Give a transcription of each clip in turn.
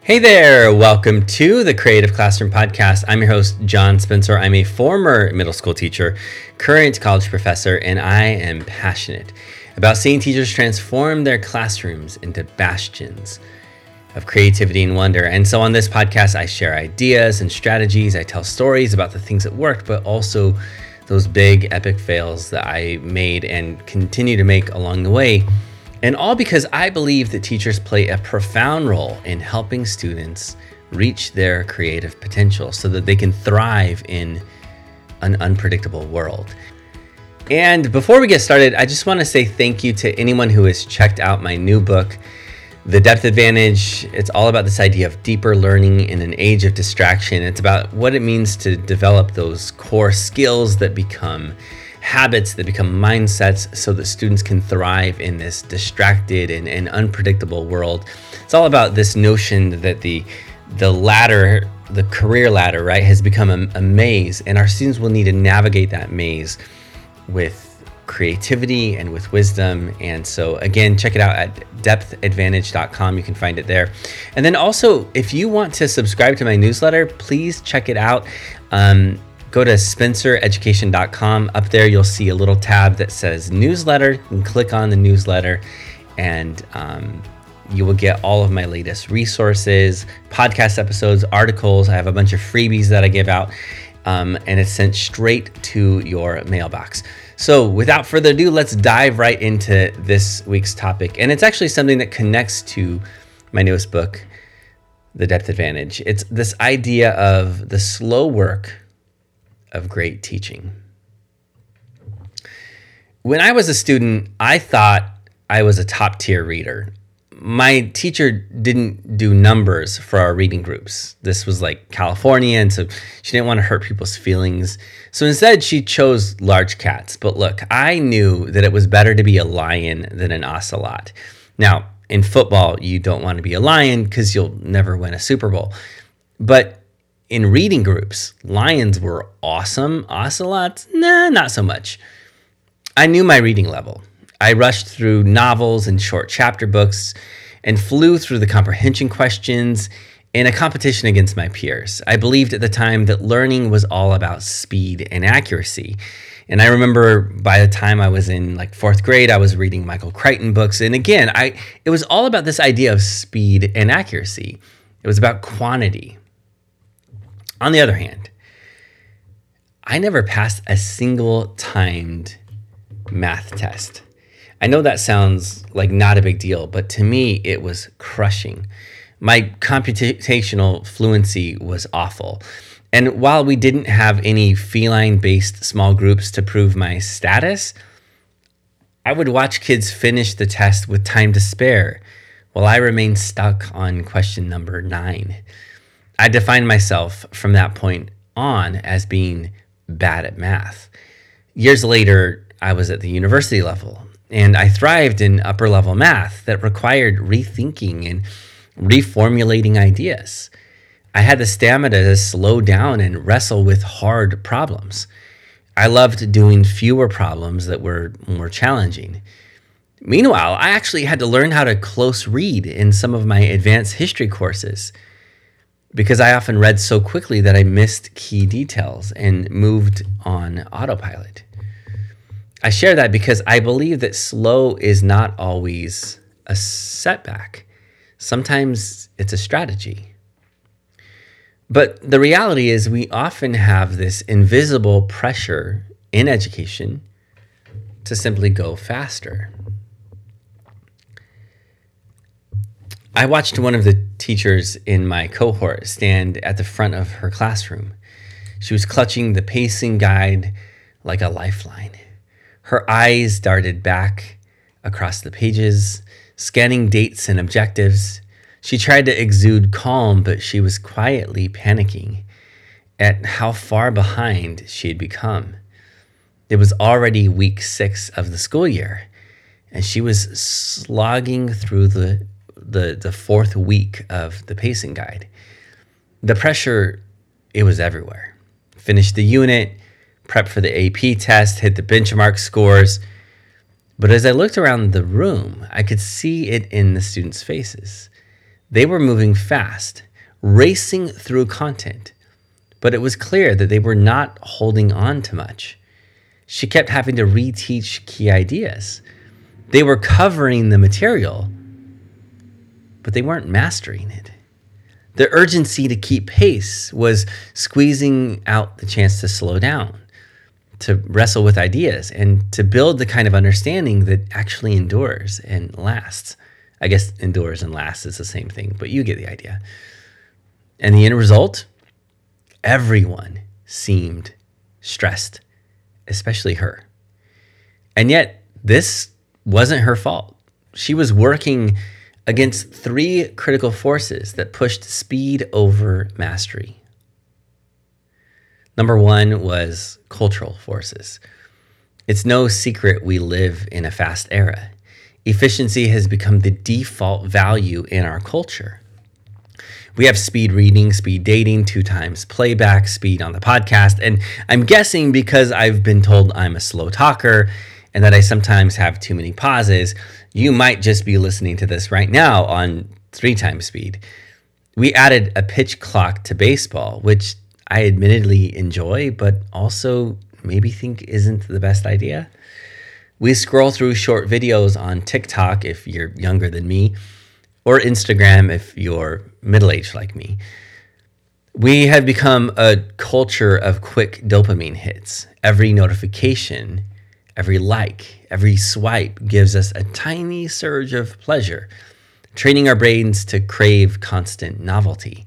Hey there, welcome to the Creative Classroom Podcast. I'm your host, John Spencer. I'm a former middle school teacher, current college professor, and I am passionate about seeing teachers transform their classrooms into bastions of creativity and wonder. And so on this podcast, I share ideas and strategies. I tell stories about the things that worked, but also those big epic fails that I made and continue to make along the way. And all because I believe that teachers play a profound role in helping students reach their creative potential so that they can thrive in an unpredictable world. And before we get started, I just want to say thank you to anyone who has checked out my new book, The Depth Advantage. It's all about this idea of deeper learning in an age of distraction. It's about what it means to develop those core skills that become habits, that become mindsets, so that students can thrive in this distracted and unpredictable world. It's all about this notion that the ladder, the career ladder, right, has become a maze, and our students will need to navigate that maze with creativity and with wisdom. And so again, check it out at depthadvantage.com. You can find it there. And then also, if you want to subscribe to my newsletter, please check it out. Go to spencereducation.com. Up there, you'll see a little tab that says newsletter. You can click on the newsletter and you will get all of my latest resources, podcast episodes, articles. I have a bunch of freebies that I give out, and it's sent straight to your mailbox. So without further ado, let's dive right into this week's topic. And it's actually something that connects to my newest book, The Depth Advantage. It's this idea of the slow work of great teaching. When I was a student, I thought I was a top tier reader. My teacher didn't do numbers for our reading groups. This was like California, and so she didn't want to hurt people's feelings. So instead, she chose large cats. But look, I knew that it was better to be a lion than an ocelot. Now, in football, you don't want to be a lion because you'll never win a Super Bowl. But in reading groups, lions were awesome. Ocelots, nah, not so much. I knew my reading level. I rushed through novels and short chapter books and flew through the comprehension questions in a competition against my peers. I believed at the time that learning was all about speed and accuracy. And I remember by the time I was in like fourth grade, I was reading Michael Crichton books. And again, it was all about this idea of speed and accuracy. It was about quantity. On the other hand, I never passed a single timed math test. I know that sounds like not a big deal, but to me, it was crushing. My computational fluency was awful. And while we didn't have any feline-based small groups to prove my status, I would watch kids finish the test with time to spare while I remained stuck on question number 9. I defined myself from that point on as being bad at math. Years later, I was at the university level, and I thrived in upper level math that required rethinking and reformulating ideas. I had the stamina to slow down and wrestle with hard problems. I loved doing fewer problems that were more challenging. Meanwhile, I actually had to learn how to close read in some of my advanced history courses, because I often read so quickly that I missed key details and moved on autopilot. I share that because I believe that slow is not always a setback. Sometimes it's a strategy. But the reality is we often have this invisible pressure in education to simply go faster. I watched one of the teachers in my cohort stand at the front of her classroom. She was clutching the pacing guide like a lifeline. Her eyes darted back across the pages, scanning dates and objectives. She tried to exude calm, but she was quietly panicking at how far behind she had become. It was already week 6 of the school year, and she was slogging through the 4th week of the pacing guide. The pressure, it was everywhere. Finished the unit, prepped for the AP test, hit the benchmark scores. But as I looked around the room, I could see it in the students' faces. They were moving fast, racing through content, but it was clear that they were not holding on to much. She kept having to reteach key ideas. They were covering the material, but they weren't mastering it. The urgency to keep pace was squeezing out the chance to slow down, to wrestle with ideas, and to build the kind of understanding that actually endures and lasts. I guess endures and lasts is the same thing, but you get the idea. And the end result? Everyone seemed stressed, especially her. And yet, this wasn't her fault. She was working against three critical forces that pushed speed over mastery. Number one was cultural forces. It's no secret we live in a fast era. Efficiency has become the default value in our culture. We have speed reading, speed dating, 2 times playback, speed on the podcast, and I'm guessing because I've been told I'm a slow talker and that I sometimes have too many pauses, you might just be listening to this right now on 3 times speed. We added a pitch clock to baseball, which I admittedly enjoy, but also maybe think isn't the best idea. We scroll through short videos on TikTok if you're younger than me, or Instagram if you're middle-aged like me. We have become a culture of quick dopamine hits. Every notification, every like, every swipe gives us a tiny surge of pleasure, training our brains to crave constant novelty.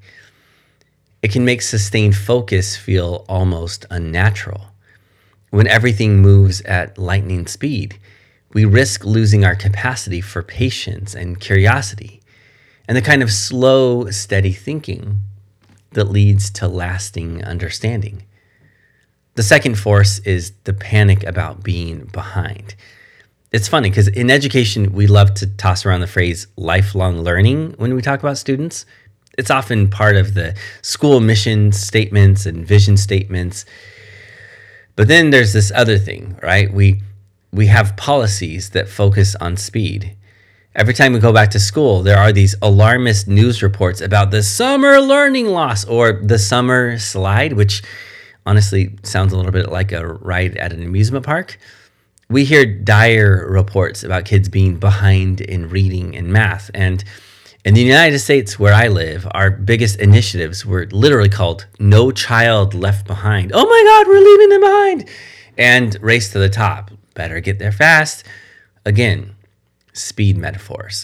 It can make sustained focus feel almost unnatural. When everything moves at lightning speed, we risk losing our capacity for patience and curiosity, and the kind of slow, steady thinking that leads to lasting understanding. The second force is the panic about being behind. It's funny because in education, we love to toss around the phrase lifelong learning when we talk about students. It's often part of the school mission statements and vision statements. But then there's this other thing, right? We have policies that focus on speed. Every time we go back to school, there are these alarmist news reports about the summer learning loss or the summer slide, which honestly sounds a little bit like a ride at an amusement park. We hear dire reports about kids being behind in reading and math. And in the United States, where I live, our biggest initiatives were literally called No Child Left Behind. Oh my God, we're leaving them behind. And Race to the Top. Better get there fast. Again, speed metaphors.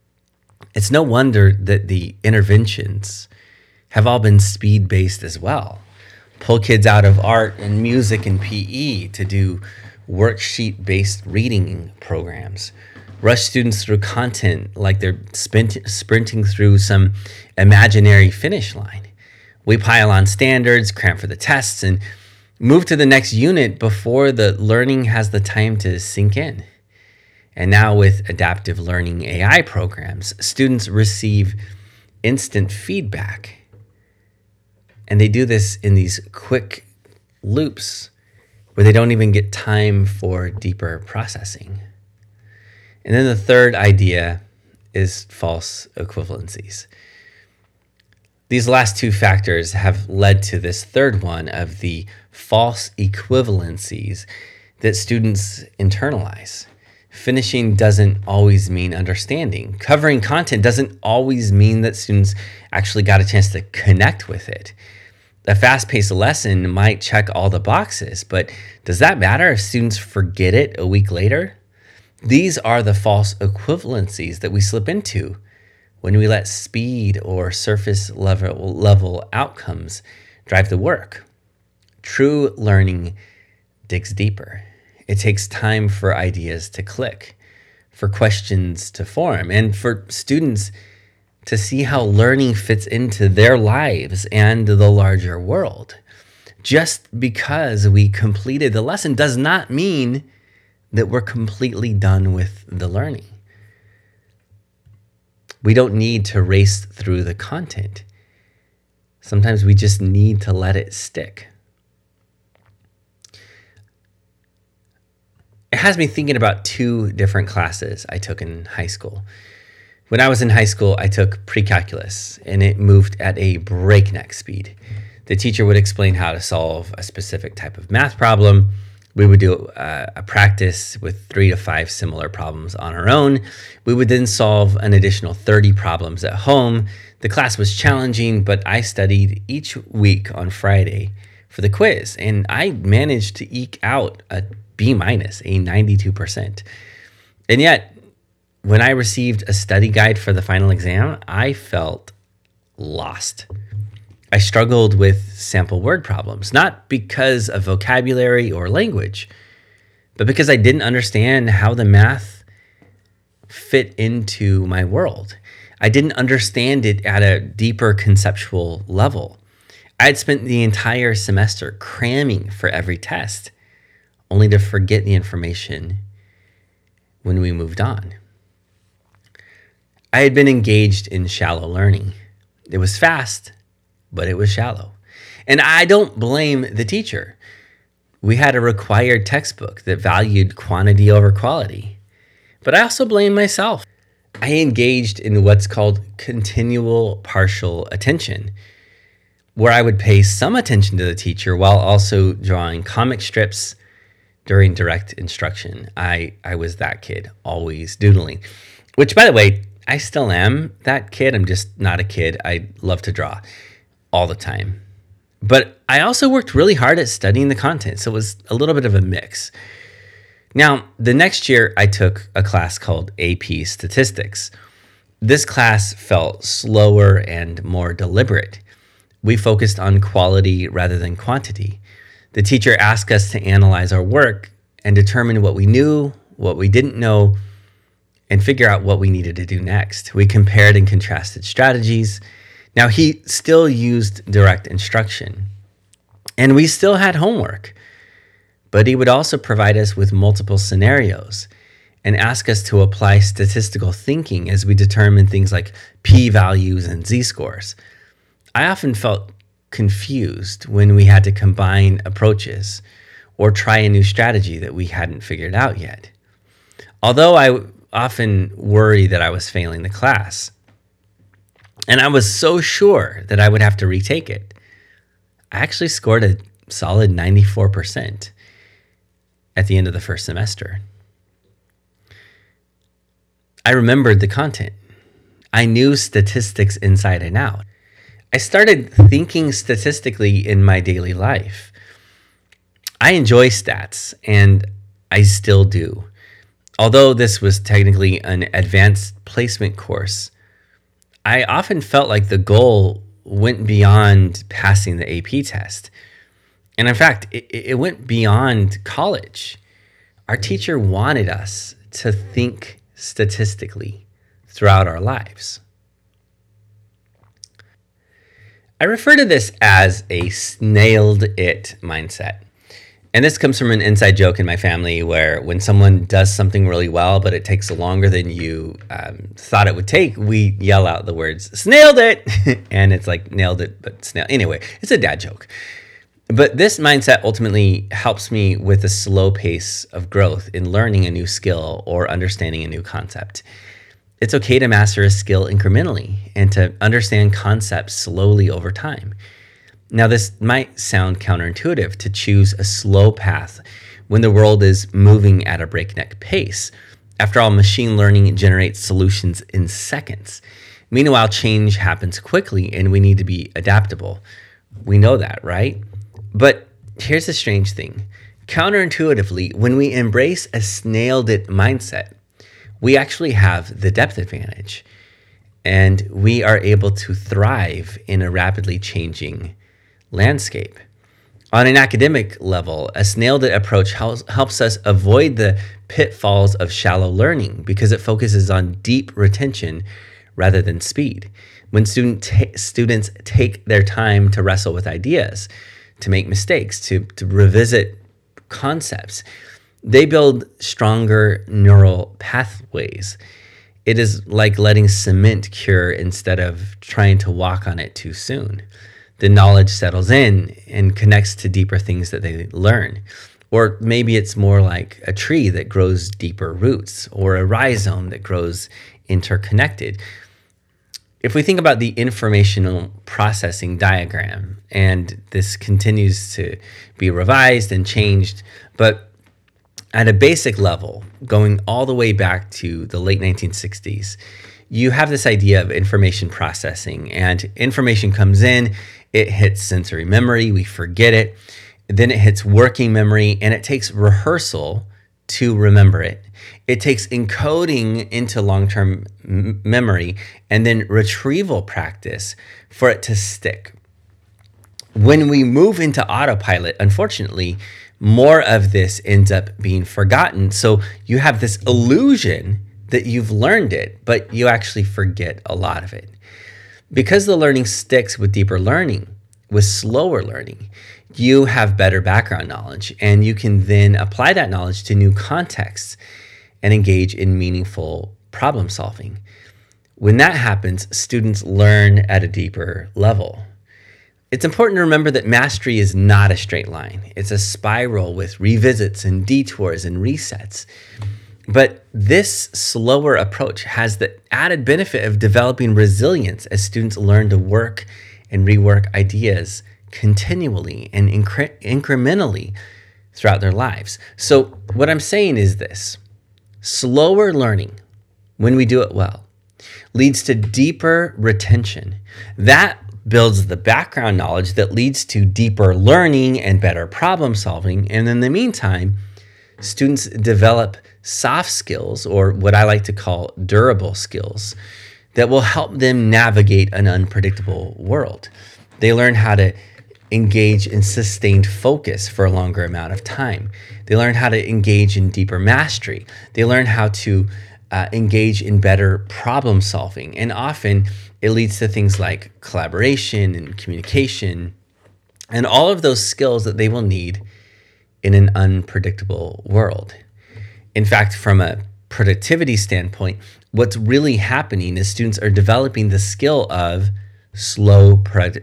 It's no wonder that the interventions have all been speed-based as well. Pull kids out of art and music and PE to do worksheet-based reading programs. Rush students through content like they're sprinting through some imaginary finish line. We pile on standards, cram for the tests, and move to the next unit before the learning has the time to sink in. And now with adaptive learning AI programs, students receive instant feedback. And they do this in these quick loops where they don't even get time for deeper processing. And then the third idea is false equivalencies. These last 2 factors have led to this third one of the false equivalencies that students internalize. Finishing doesn't always mean understanding. Covering content doesn't always mean that students actually got a chance to connect with it. A fast-paced lesson might check all the boxes, but does that matter if students forget it a week later? These are the false equivalencies that we slip into when we let speed or surface level outcomes drive the work. True learning digs deeper. It takes time for ideas to click, for questions to form, and for students to see how learning fits into their lives and the larger world. Just because we completed the lesson does not mean that we're completely done with the learning. We don't need to race through the content. Sometimes we just need to let it stick. It has me thinking about 2 different classes I took in high school. When I was in high school, I took pre-calculus, and it moved at a breakneck speed. The teacher would explain how to solve a specific type of math problem. We would do a practice with 3 to 5 similar problems on our own. We would then solve an additional 30 problems at home. The class was challenging, but I studied each week on Friday for the quiz, and I managed to eke out a B minus, a 92%. And yet, when I received a study guide for the final exam, I felt lost. I struggled with sample word problems, not because of vocabulary or language, but because I didn't understand how the math fit into my world. I didn't understand it at a deeper conceptual level. I had spent the entire semester cramming for every test, only to forget the information when we moved on. I had been engaged in shallow learning. It was fast, but it was shallow. And I don't blame the teacher. We had a required textbook that valued quantity over quality. But I also blame myself. I engaged in what's called continual partial attention, where I would pay some attention to the teacher while also drawing comic strips during direct instruction. I was that kid, always doodling, which, by the way, I still am that kid. I'm just not a kid. I love to draw all the time. But I also worked really hard at studying the content, so it was a little bit of a mix. Now, the next year, I took a class called AP Statistics. This class felt slower and more deliberate. We focused on quality rather than quantity. The teacher asked us to analyze our work and determine what we knew, what we didn't know, and figure out what we needed to do next. We compared and contrasted strategies. Now, he still used direct instruction, and we still had homework, but he would also provide us with multiple scenarios and ask us to apply statistical thinking as we determine things like p-values and z-scores. I often felt confused when we had to combine approaches or try a new strategy that we hadn't figured out yet. Although I often worry that I was failing the class, and I was so sure that I would have to retake it, I actually scored a solid 94% at the end of the first semester. I remembered the content. I knew statistics inside and out. I started thinking statistically in my daily life. I enjoy stats, and I still do. Although this was technically an advanced placement course, I often felt like the goal went beyond passing the AP test. And in fact, it went beyond college. Our teacher wanted us to think statistically throughout our lives. I refer to this as a snailed it mindset. And this comes from an inside joke in my family where when someone does something really well, but it takes longer than you thought it would take, we yell out the words, snailed it. And it's like nailed it, but snail. Anyway, it's a dad joke. But this mindset ultimately helps me with a slow pace of growth in learning a new skill or understanding a new concept. It's okay to master a skill incrementally and to understand concepts slowly over time. Now, this might sound counterintuitive to choose a slow path when the world is moving at a breakneck pace. After all, machine learning generates solutions in seconds. Meanwhile, change happens quickly and we need to be adaptable. We know that, right? But here's the strange thing. Counterintuitively, when we embrace a snailed it mindset, we actually have the depth advantage and we are able to thrive in a rapidly changing landscape. On an academic level, a snailed it approach helps us avoid the pitfalls of shallow learning because it focuses on deep retention rather than speed. When students take their time to wrestle with ideas, to make mistakes, to revisit concepts, they build stronger neural pathways. It is like letting cement cure instead of trying to walk on it too soon. The knowledge settles in and connects to deeper things that they learn. Or maybe it's more like a tree that grows deeper roots or a rhizome that grows interconnected. If we think about the informational processing diagram, and this continues to be revised and changed, but at a basic level, going all the way back to the late 1960s, you have this idea of information processing, and information comes in, it hits sensory memory, we forget it, then it hits working memory, and it takes rehearsal to remember it. It takes encoding into long-term memory and then retrieval practice for it to stick. When we move into autopilot, unfortunately, more of this ends up being forgotten. So you have this illusion that you've learned it, but you actually forget a lot of it. Because the learning sticks with deeper learning, with slower learning, you have better background knowledge, and you can then apply that knowledge to new contexts and engage in meaningful problem solving. When that happens, students learn at a deeper level. It's important to remember that mastery is not a straight line. It's a spiral with revisits and detours and resets. But this slower approach has the added benefit of developing resilience as students learn to work and rework ideas continually and incrementally throughout their lives. So what I'm saying is this: slower learning, when we do it well, leads to deeper retention. That builds the background knowledge that leads to deeper learning and better problem solving. And in the meantime, students develop soft skills, or what I like to call durable skills, that will help them navigate an unpredictable world. They learn how to engage in sustained focus for a longer amount of time. They learn how to engage in deeper mastery. They learn how to engage in better problem solving. And often it leads to things like collaboration and communication and all of those skills that they will need in an unpredictable world. In fact, from a productivity standpoint, what's really happening is students are developing the skill of slow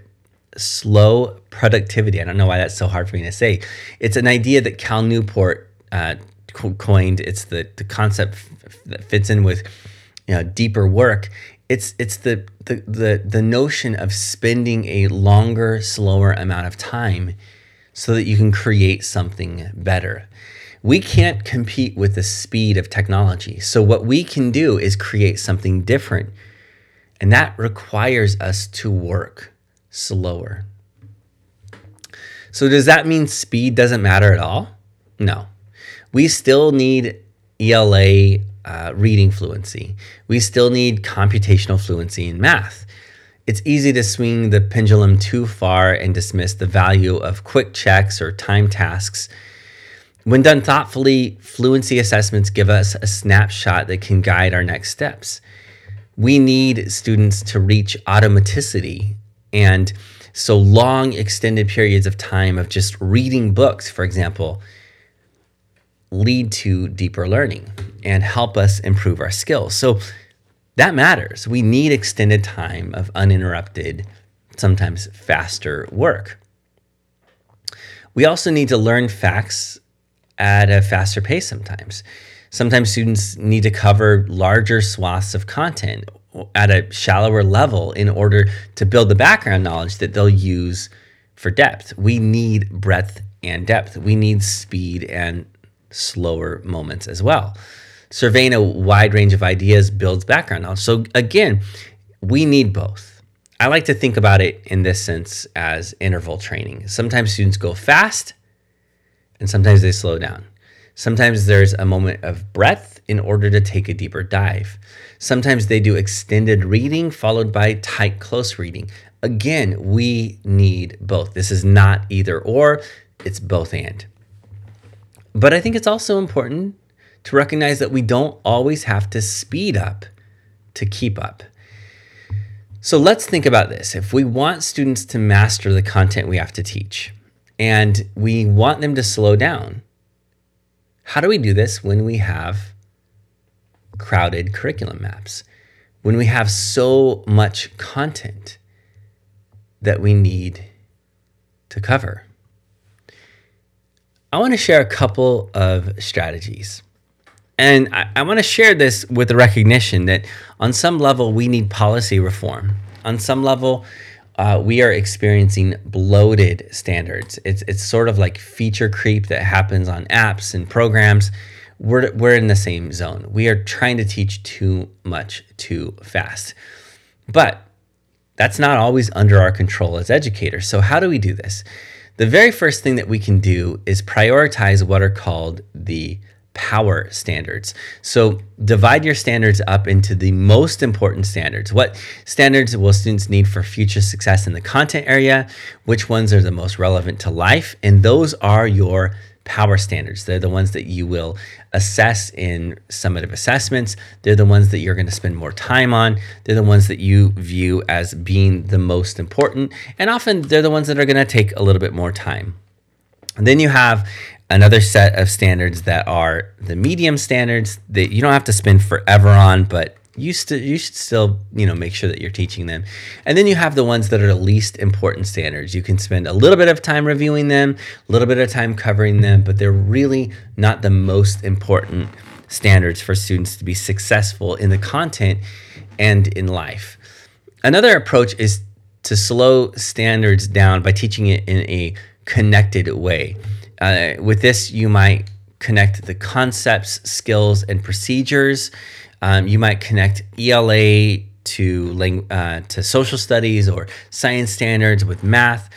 productivity. I don't know why that's so hard for me to say. It's an idea that Cal Newport coined. It's the concept that fits in with deeper work. It's the notion of spending a longer, slower amount of time so that you can create something better. We can't compete with the speed of technology. So what we can do is create something different. And that requires us to work slower. So does that mean speed doesn't matter at all? No. We still need ELA reading fluency. We still need computational fluency in math. It's easy to swing the pendulum too far and dismiss the value of quick checks or time tasks. When done thoughtfully, fluency assessments give us a snapshot that can guide our next steps. We need students to reach automaticity, and so long extended periods of time of just reading books, for example, lead to deeper learning and help us improve our skills. So that matters. We need extended time of uninterrupted, sometimes faster work. We also need to learn facts at a faster pace sometimes. Sometimes students need to cover larger swaths of content at a shallower level in order to build the background knowledge that they'll use for depth. We need breadth and depth. We need speed and slower moments as well. Surveying a wide range of ideas builds background knowledge. So again, we need both. I like to think about it in this sense as interval training. Sometimes students go fast and sometimes they slow down. Sometimes there's a moment of breadth in order to take a deeper dive. Sometimes they do extended reading followed by tight, close reading. Again, we need both. This is not either or, it's both and. But I think it's also important to recognize that we don't always have to speed up to keep up. So let's think about this. If we want students to master the content we have to teach, and we want them to slow down, how do we do this when we have crowded curriculum maps? When we have so much content that we need to cover? I want to share a couple of strategies. And I want to share this with the recognition that on some level, we need policy reform. On some level, we are experiencing bloated standards. It's sort of like feature creep that happens on apps and programs. We're in the same zone. We are trying to teach too much too fast. But that's not always under our control as educators. So how do we do this? The very first thing that we can do is prioritize what are called the power standards. So divide your standards up into the most important standards. What standards will students need for future success in the content area? Which ones are the most relevant to life? And those are your power standards. They're the ones that you will assess in summative assessments. They're the ones that you're going to spend more time on. They're the ones that you view as being the most important. And often they're the ones that are going to take a little bit more time. And then you have another set of standards that are the medium standards that you don't have to spend forever on, but you should still, make sure that you're teaching them. And then you have the ones that are the least important standards. You can spend a little bit of time reviewing them, a little bit of time covering them, but they're really not the most important standards for students to be successful in the content and in life. Another approach is to slow standards down by teaching it in a connected way. With this, you might connect the concepts, skills, and procedures. You might connect ELA to social studies or science standards with math.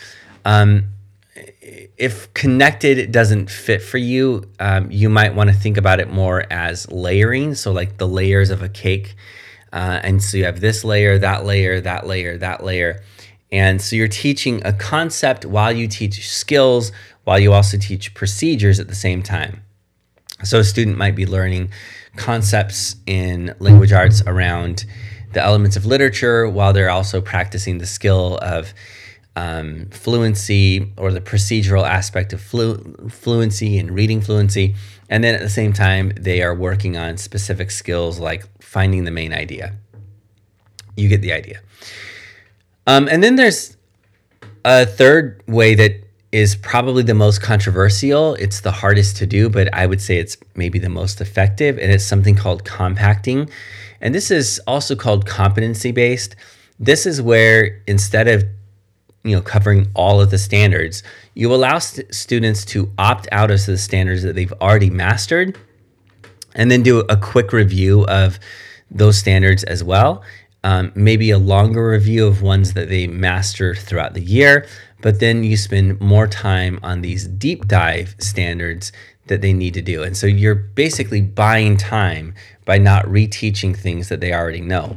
If connected doesn't fit for you, you might want to think about it more as layering. So like the layers of a cake. And so you have this layer, that layer, that layer, that layer. And so you're teaching a concept while you teach skills, while you also teach procedures at the same time. So a student might be learning concepts in language arts around the elements of literature while they're also practicing the skill of fluency or the procedural aspect of fluency and reading fluency. And then at the same time, they are working on specific skills like finding the main idea. You get the idea. And then there's a third way that is probably the most controversial. It's the hardest to do, but I would say it's maybe the most effective, and it's something called compacting. And this is also called competency-based. This is where instead of covering all of the standards, you allow students to opt out of the standards that they've already mastered, and then do a quick review of those standards as well. Maybe a longer review of ones that they master throughout the year, but then you spend more time on these deep dive standards that they need to do. And so you're basically buying time by not reteaching things that they already know.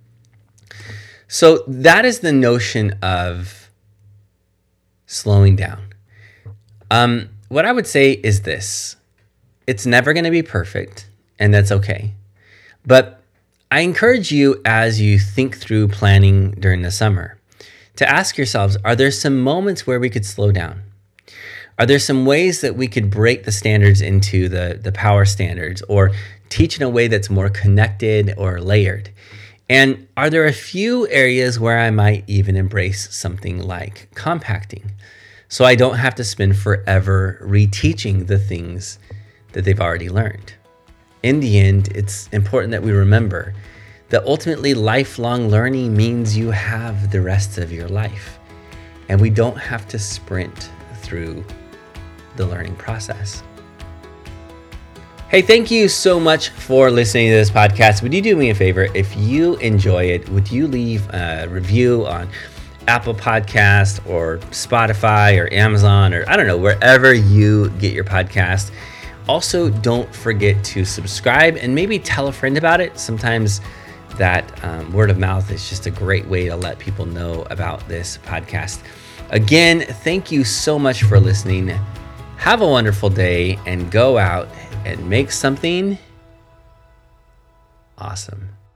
So that is the notion of slowing down. What I would say is this: it's never going to be perfect, and that's okay. But I encourage you, as you think through planning during the summer, to ask yourselves, are there some moments where we could slow down? Are there some ways that we could break the standards into the power standards, or teach in a way that's more connected or layered? And are there a few areas where I might even embrace something like compacting, so I don't have to spend forever reteaching the things that they've already learned? In the end, it's important that we remember that ultimately lifelong learning means you have the rest of your life, and we don't have to sprint through the learning process. Hey, thank you so much for listening to this podcast. Would you do me a favor? If you enjoy it, would you leave a review on Apple Podcast or Spotify or Amazon, or I don't know, wherever you get your podcast? Also, don't forget to subscribe and maybe tell a friend about it. Sometimes that word of mouth is just a great way to let people know about this podcast. Again, thank you so much for listening. Have a wonderful day, and go out and make something awesome.